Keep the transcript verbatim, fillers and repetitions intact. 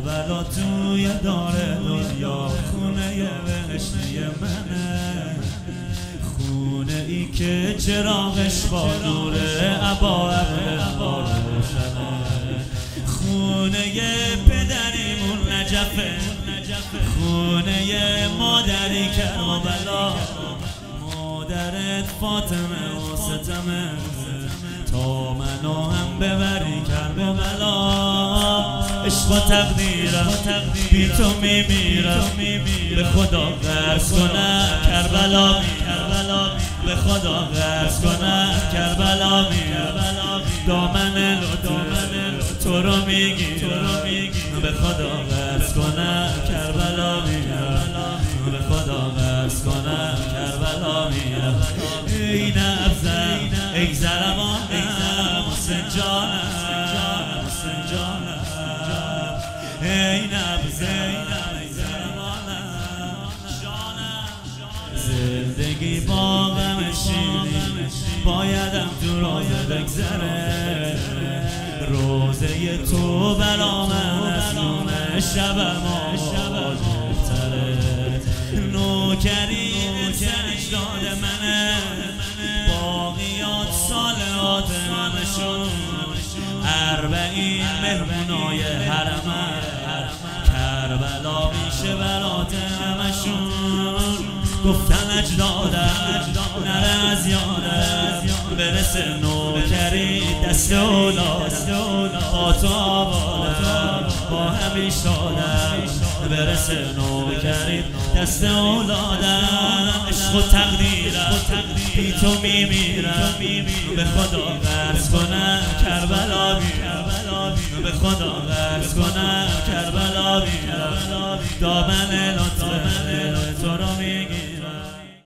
کربلا توی دار دنیا خونه بهشتی منه، خونه ای که چراغش با نور عبا روشنه، خونه پدریمون نجفه، خونه مادری کربلا، مادرت فاطمه و ستمه، تا منو هم ببری کربلا. عشق و تقدیرم بی تو میمیرم، به خدا قرض کنم کربلا میرم، به خدا قرض کنم کربلا میرم، دامن لطف تو رو میگیرم، به خدا قرض کنم کربلا میرم، به خدا قرض کنم کربلا میرم. ای نبضم ای زرمانم حسین جانم، حسین جانم، ای نبضم ای زرمانم جانم. زندگی با غم شیرین بایدم تو روزه بگذره، روزه تو برا من از نوم شبم آوازتره، نوکری سجداد منه، باقیات صالحات همشون، اربعین مهمونای حرمه، کربلا میشه برات همشون. گفتن اجدادم نره از یادم، برسه نوکری دست اولادم، با تو آبادم با هم ایستادم، برسه نوکری دست اولادم. عشق و تقدیرم بی تو میمیرم، به خدا قرض کنم کربلا میرم، به خدا قرض کنم کربلا میرم، دامن لطف تو رو